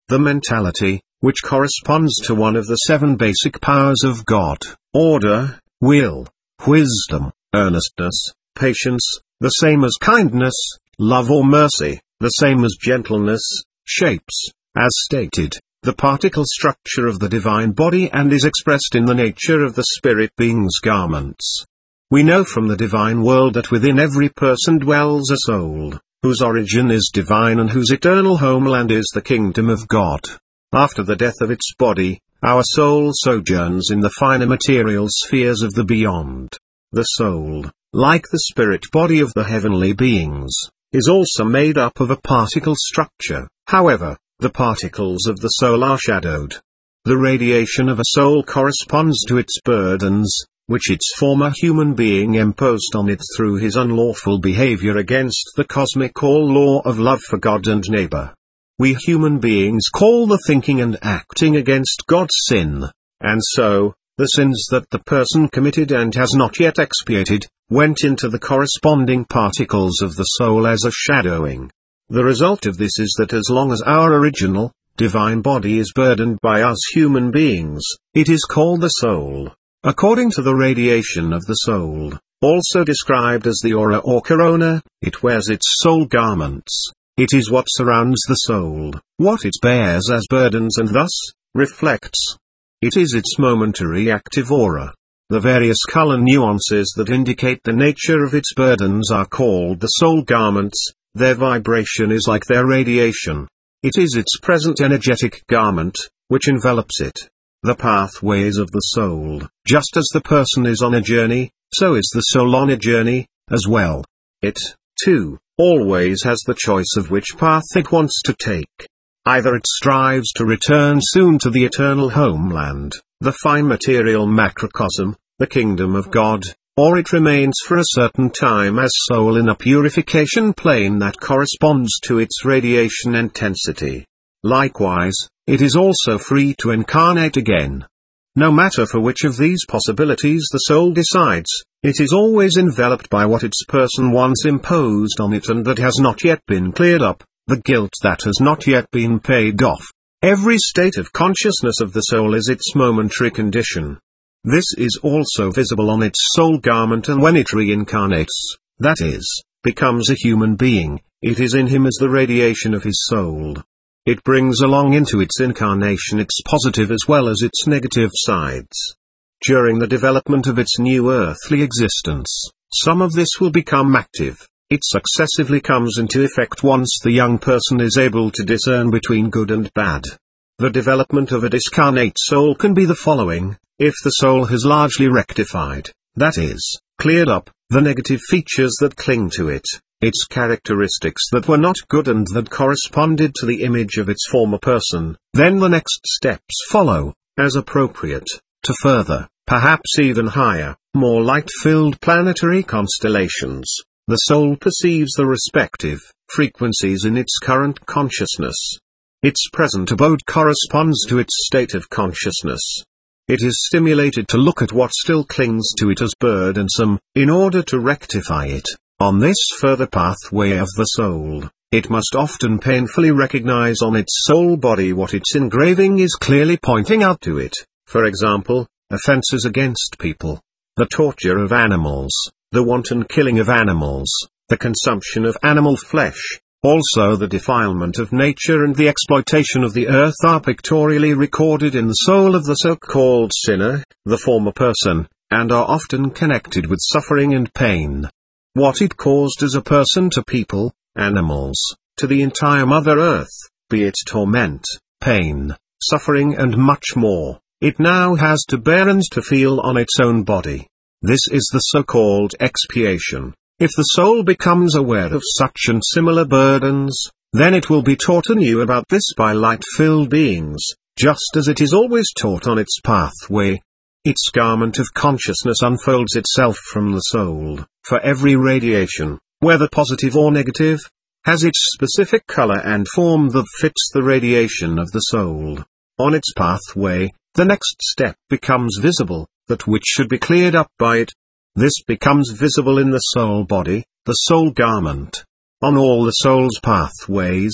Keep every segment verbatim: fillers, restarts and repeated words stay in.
the mentality, which corresponds to one of the seven basic powers of God: order, will, wisdom, earnestness, patience, the same as kindness, love or mercy, the same as gentleness, shapes, as stated, the particle structure of the divine body and is expressed in the nature of the spirit being's garments. We know from the divine world that within every person dwells a soul, whose origin is divine and whose eternal homeland is the kingdom of God. After the death of its body, our soul sojourns in the finer material spheres of the beyond. The soul, like the spirit body of the heavenly beings, is also made up of a particle structure. However, the particles of the soul are shadowed. The radiation of a soul corresponds to its burdens, which its former human being imposed on it through his unlawful behavior against the cosmic all-law of love for God and neighbor. We human beings call the thinking and acting against God sin, and so, the sins that the person committed and has not yet expiated, went into the corresponding particles of the soul as a shadowing. The result of this is that as long as our original, divine body is burdened by us human beings, it is called the soul. According to the radiation of the soul, also described as the aura or corona, it wears its soul garments. It is what surrounds the soul, what it bears as burdens and thus, reflects. It is its momentary active aura. The various color nuances that indicate the nature of its burdens are called the soul garments. Their vibration is like their radiation. It is its present energetic garment, which envelops it. The pathways of the soul. Just as the person is on a journey, so is the soul on a journey, as well. It, too, always has the choice of which path it wants to take. Either it strives to return soon to the eternal homeland, the fine material macrocosm, the kingdom of God, or it remains for a certain time as soul in a purification plane that corresponds to its radiation intensity. Likewise, it is also free to incarnate again. No matter for which of these possibilities the soul decides, it is always enveloped by what its person once imposed on it and that has not yet been cleared up, the guilt that has not yet been paid off. Every state of consciousness of the soul is its momentary condition. This is also visible on its soul garment, and when it reincarnates, that is, becomes a human being, it is in him as the radiation of his soul. It brings along into its incarnation its positive as well as its negative sides. During the development of its new earthly existence, some of this will become active. It successively comes into effect once the young person is able to discern between good and bad. The development of a discarnate soul can be the following: if the soul has largely rectified, that is, cleared up, the negative features that cling to it, its characteristics that were not good and that corresponded to the image of its former person, then the next steps follow, as appropriate, to further, perhaps even higher, more light-filled planetary constellations. The soul perceives the respective frequencies in its current consciousness. Its present abode corresponds to its state of consciousness. It is stimulated to look at what still clings to it as burdensome, in order to rectify it. On this further pathway of the soul, it must often painfully recognize on its soul body what its engraving is clearly pointing out to it. For example, offenses against people, the torture of animals, the wanton killing of animals, the consumption of animal flesh, also the defilement of nature and the exploitation of the earth are pictorially recorded in the soul of the so-called sinner, the former person, and are often connected with suffering and pain. What it caused as a person to people, animals, to the entire Mother Earth, be it torment, pain, suffering and much more, it now has to bear and to feel on its own body. This is the so-called expiation. If the soul becomes aware of such and similar burdens, then it will be taught anew about this by light-filled beings, just as it is always taught on its pathway. Its garment of consciousness unfolds itself from the soul, for every radiation, whether positive or negative, has its specific color and form that fits the radiation of the soul. On its pathway, the next step becomes visible, that which should be cleared up by it. This becomes visible in the soul body, the soul garment. On all the soul's pathways,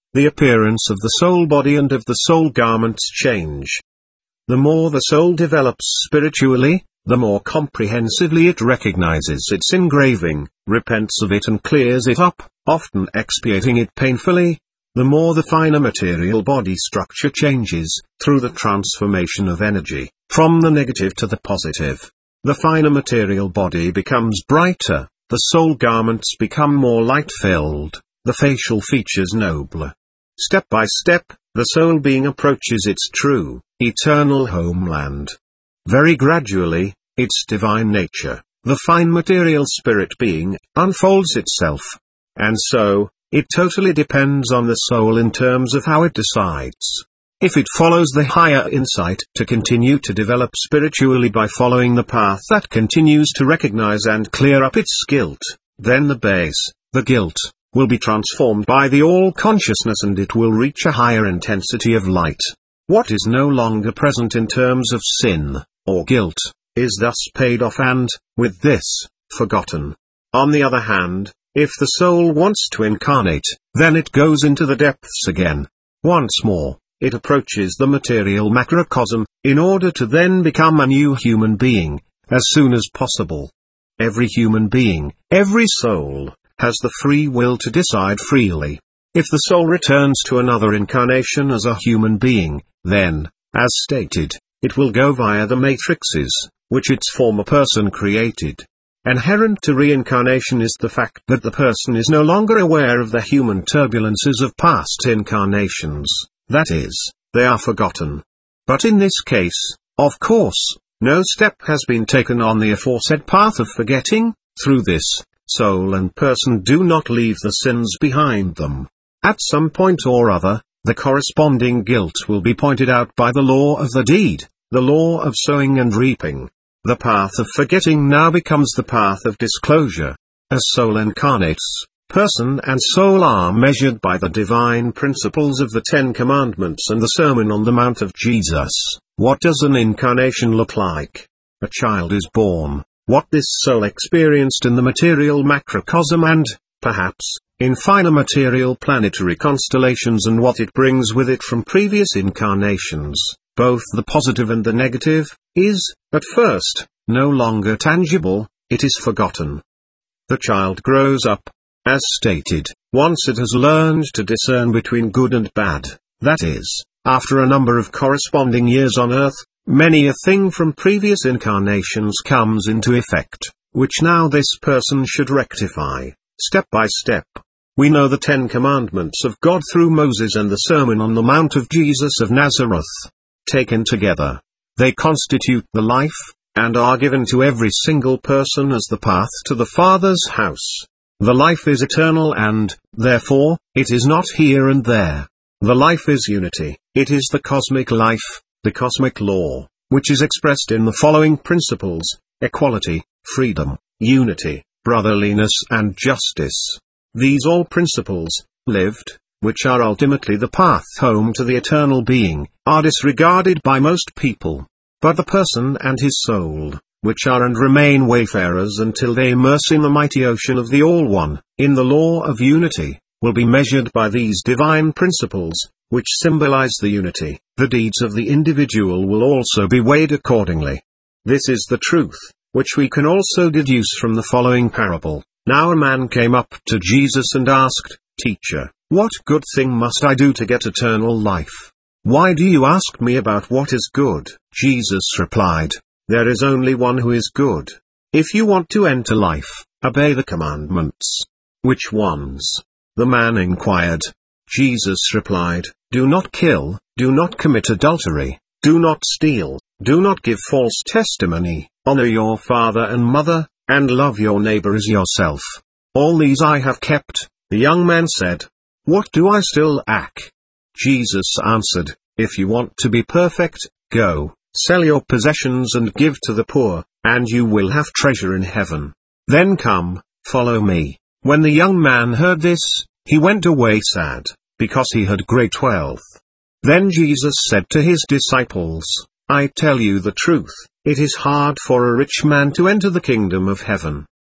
the appearance of the soul body and of the soul garments change. The more the soul develops spiritually, the more comprehensively it recognizes its engraving, repents of it and clears it up, often expiating it painfully, the more the finer material body structure changes, through the transformation of energy, from the negative to the positive. The finer material body becomes brighter, the soul garments become more light-filled, the facial features nobler. Step by step, the soul being approaches its true, eternal homeland. Very gradually, its divine nature, the fine material spirit being, unfolds itself. And so, it totally depends on the soul in terms of how it decides. If it follows the higher insight to continue to develop spiritually by following the path that continues to recognize and clear up its guilt, then the base, the guilt, will be transformed by the all-consciousness and it will reach a higher intensity of light. What is no longer present in terms of sin, or guilt, is thus paid off and, with this, forgotten. On the other hand, if the soul wants to incarnate, then it goes into the depths again. Once more, it approaches the material macrocosm, in order to then become a new human being, as soon as possible. Every human being, every soul, has the free will to decide freely. If the soul returns to another incarnation as a human being, then, as stated, it will go via the matrices, which its former person created. Inherent to reincarnation is the fact that the person is no longer aware of the human turbulences of past incarnations, that is, they are forgotten. But in this case, of course, no step has been taken on the aforesaid path of forgetting. Through this, soul and person do not leave the sins behind them. At some point or other, the corresponding guilt will be pointed out by the law of the deed, the law of sowing and reaping. The path of forgetting now becomes the path of disclosure. As soul incarnates, person and soul are measured by the divine principles of the Ten Commandments and the Sermon on the Mount of Jesus. What does an incarnation look like? A child is born. What this soul experienced in the material macrocosm and, perhaps, in finer material planetary constellations and what it brings with it from previous incarnations, both the positive and the negative, is, at first, no longer tangible, it is forgotten. The child grows up. As stated, once it has learned to discern between good and bad, that is, after a number of corresponding years on earth, many a thing from previous incarnations comes into effect, which now this person should rectify, step by step. We know the Ten Commandments of God through Moses and the Sermon on the Mount of Jesus of Nazareth. Taken together, they constitute the life, and are given to every single person as the path to the Father's house. The life is eternal and, therefore, it is not here and there. The life is unity, it is the cosmic life, the cosmic law, which is expressed in the following principles: equality, freedom, unity, brotherliness and justice. These all principles, lived, which are ultimately the path home to the eternal being, are disregarded by most people. But the person and his soul, which are and remain wayfarers until they immerse in the mighty ocean of the All-One, in the law of unity, will be measured by these divine principles, which symbolize the unity. The deeds of the individual will also be weighed accordingly. This is the truth, which we can also deduce from the following parable. Now a man came up to Jesus and asked, "Teacher, what good thing must I do to get eternal life?" "Why do you ask me about what is good?" Jesus replied, "There is only one who is good. If you want to enter life, obey the commandments." "Which ones?" the man inquired. Jesus replied, "Do not kill, do not commit adultery, do not steal, do not give false testimony, honor your father and mother, and love your neighbor as yourself. All these I have kept." The young man said, "What do I still lack?" Jesus answered, "If you want to be perfect, go, sell your possessions and give to the poor, and you will have treasure in heaven. Then come, follow me." When the young man heard this, he went away sad, because he had great wealth. Then Jesus said to his disciples, "I tell you the truth, it is hard for a rich man to enter the kingdom of heaven."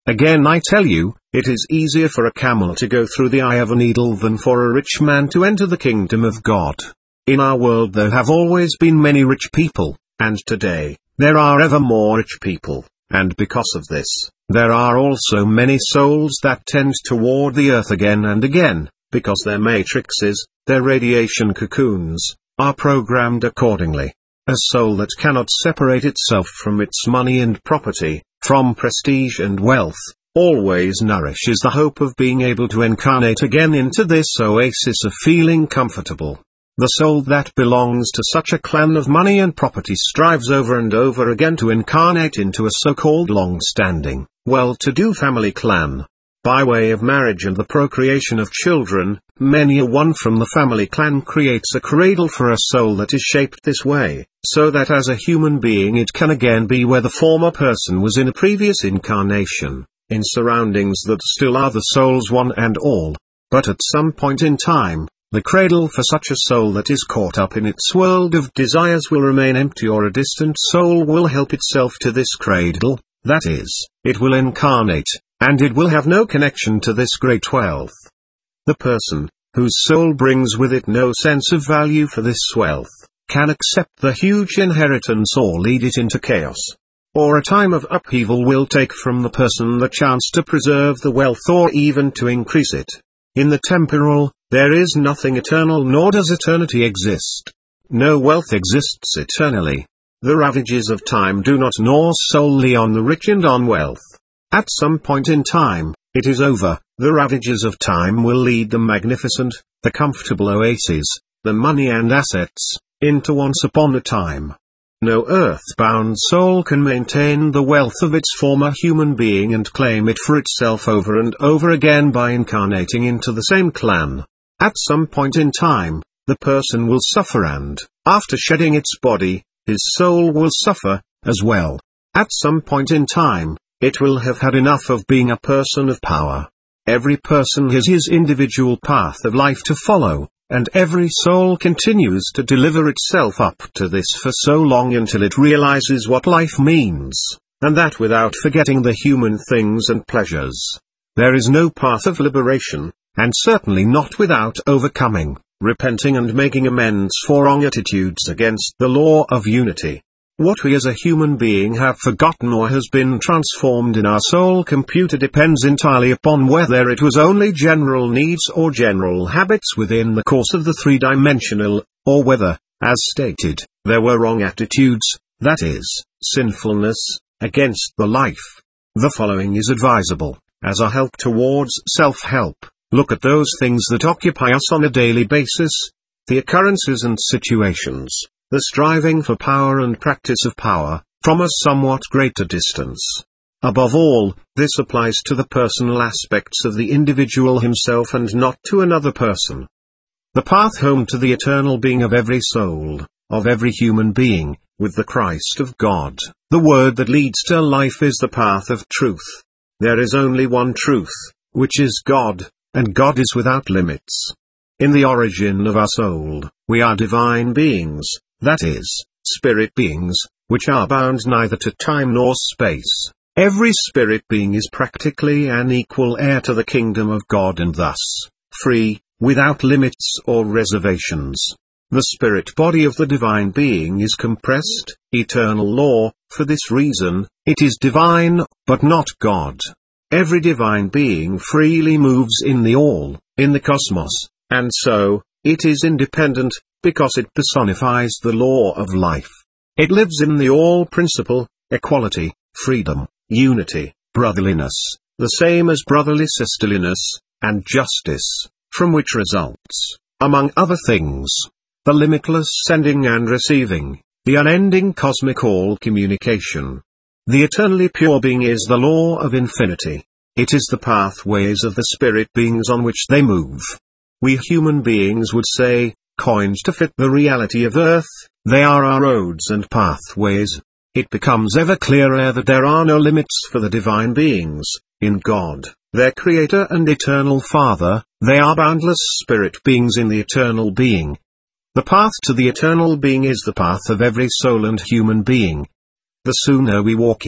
Again I tell you, it is easier for a camel to go through the eye of a needle than for a rich man to enter the kingdom of God. In our world there have always been many rich people, and today, there are ever more rich people, and because of this, there are also many souls that tend toward the earth again and again, because their matrices, their radiation cocoons, are programmed accordingly. A soul that cannot separate itself from its money and property, from prestige and wealth, always nourishes the hope of being able to incarnate again into this oasis of feeling comfortable. The soul that belongs to such a clan of money and property strives over and over again to incarnate into a so-called long-standing, well-to-do family clan. By way of marriage and the procreation of children, many a one from the family clan creates a cradle for a soul that is shaped this way, so that as a human being it can again be where the former person was in a previous incarnation, in surroundings that still are the soul's one and all. But at some point in time, the cradle for such a soul that is caught up in its world of desires will remain empty, or a distant soul will help itself to this cradle, that is, it will incarnate, and it will have no connection to this great wealth. The person, whose soul brings with it no sense of value for this wealth, can accept the huge inheritance or lead it into chaos. Or a time of upheaval will take from the person the chance to preserve the wealth or even to increase it. In the temporal, there is nothing eternal, nor does eternity exist. No wealth exists eternally. The ravages of time do not gnaw solely on the rich and on wealth. At some point in time, it is over. The ravages of time will lead the magnificent, the comfortable oases, the money and assets, into once upon a time. No earth-bound soul can maintain the wealth of its former human being and claim it for itself over and over again by incarnating into the same clan. At some point in time, the person will suffer, and, after shedding its body, his soul will suffer, as well. At some point in time, it will have had enough of being a person of power. Every person has his individual path of life to follow, and every soul continues to deliver itself up to this for so long until it realizes what life means, and that without forgetting the human things and pleasures. There is no path of liberation, and certainly not without overcoming, repenting and making amends for wrong attitudes against the law of unity. What we as a human being have forgotten or has been transformed in our soul computer depends entirely upon whether it was only general needs or general habits within the course of the three-dimensional, or whether, as stated, there were wrong attitudes, that is, sinfulness, against the life. The following is advisable, as a help towards self-help. Look at those things that occupy us on a daily basis, the occurrences and situations, the striving for power and practice of power, from a somewhat greater distance. Above all, this applies to the personal aspects of the individual himself and not to another person. The path home to the eternal being of every soul, of every human being, with the Christ of God, the word that leads to life, is the path of truth. There is only one truth, which is God, and God is without limits. In the origin of our soul, we are divine beings, that is, spirit beings, which are bound neither to time nor space. Every spirit being is practically an equal heir to the kingdom of God and thus, free, without limits or reservations. The spirit body of the divine being is compressed, eternal law. For this reason, it is divine, but not God. Every divine being freely moves in the all, in the cosmos, and so, it is independent, because it personifies the law of life. It lives in the all principle, equality, freedom, unity, brotherliness, the same as brotherly sisterliness, and justice, from which results, among other things, the limitless sending and receiving, the unending cosmic all-communication. The eternally pure being is the law of infinity. It is the pathways of the spirit beings on which they move. We human beings would say, coined to fit the reality of earth, they are our roads and pathways. It becomes ever clearer that there are no limits for the divine beings. In God, their Creator and Eternal Father, they are boundless spirit beings in the eternal being. The path to the eternal being is the path of every soul and human being. The sooner we walk it,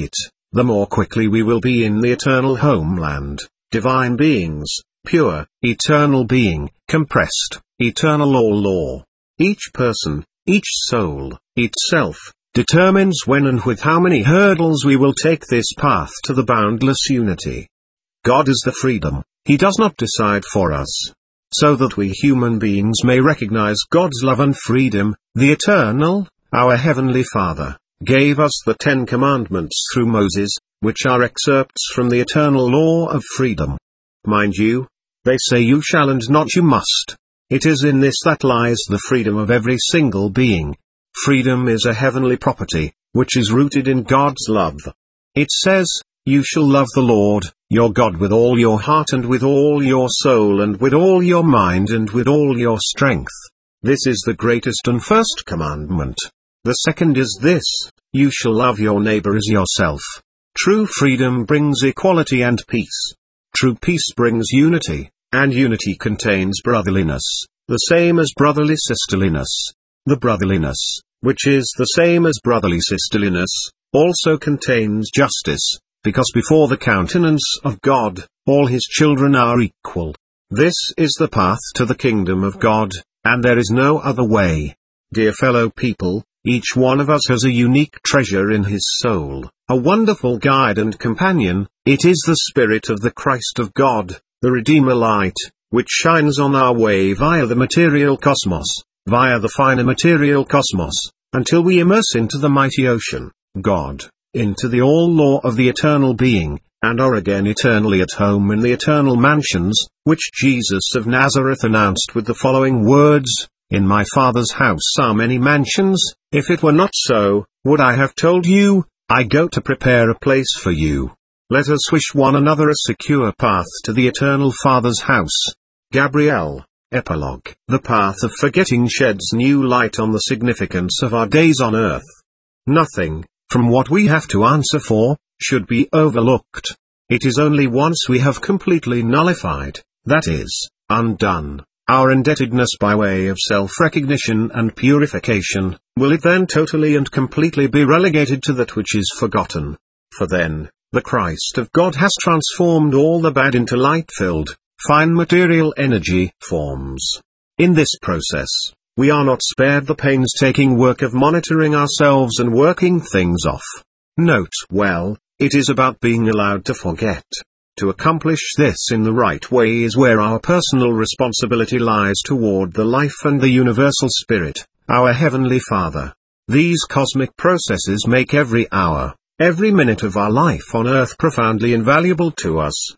the more quickly we will be in the eternal homeland, divine beings, pure, eternal being, compressed, eternal all-law. Each person, each soul, each self, determines when and with how many hurdles we will take this path to the boundless unity. God is the freedom, He does not decide for us. So that we human beings may recognize God's love and freedom, the Eternal, our Heavenly Father, gave us the Ten Commandments through Moses, which are excerpts from the eternal law of freedom. Mind you, they say you shall and not you must. It is in this that lies the freedom of every single being. Freedom is a heavenly property, which is rooted in God's love. It says, "You shall love the Lord, your God with all your heart and with all your soul and with all your mind and with all your strength." This is the greatest and first commandment. The second is this, "You shall love your neighbor as yourself." True freedom brings equality and peace. True peace brings unity, and unity contains brotherliness, the same as brotherly sisterliness. The brotherliness, which is the same as brotherly sisterliness, also contains justice, because before the countenance of God, all His children are equal. This is the path to the kingdom of God, and there is no other way. Dear fellow people, each one of us has a unique treasure in his soul, a wonderful guide and companion. It is the Spirit of the Christ of God, the Redeemer light, which shines on our way via the material cosmos, via the finer material cosmos, until we immerse into the mighty ocean, God, into the all-law of the eternal being, and are again eternally at home in the eternal mansions, which Jesus of Nazareth announced with the following words, "In my Father's house are many mansions, if it were not so, would I have told you, I go to prepare a place for you." Let us wish one another a secure path to the eternal Father's house. Gabriel, Epilogue. The path of forgetting sheds new light on the significance of our days on earth. Nothing, from what we have to answer for, should be overlooked. It is only once we have completely nullified, that is, undone, our indebtedness by way of self-recognition and purification, will it then totally and completely be relegated to that which is forgotten. For then, the Christ of God has transformed all the bad into light-filled, fine material energy forms. In this process, we are not spared the painstaking work of monitoring ourselves and working things off. Note well, it is about being allowed to forget. To accomplish this in the right way is where our personal responsibility lies toward the life and the universal spirit, our Heavenly Father. These cosmic processes make every hour, every minute of our life on earth profoundly invaluable to us.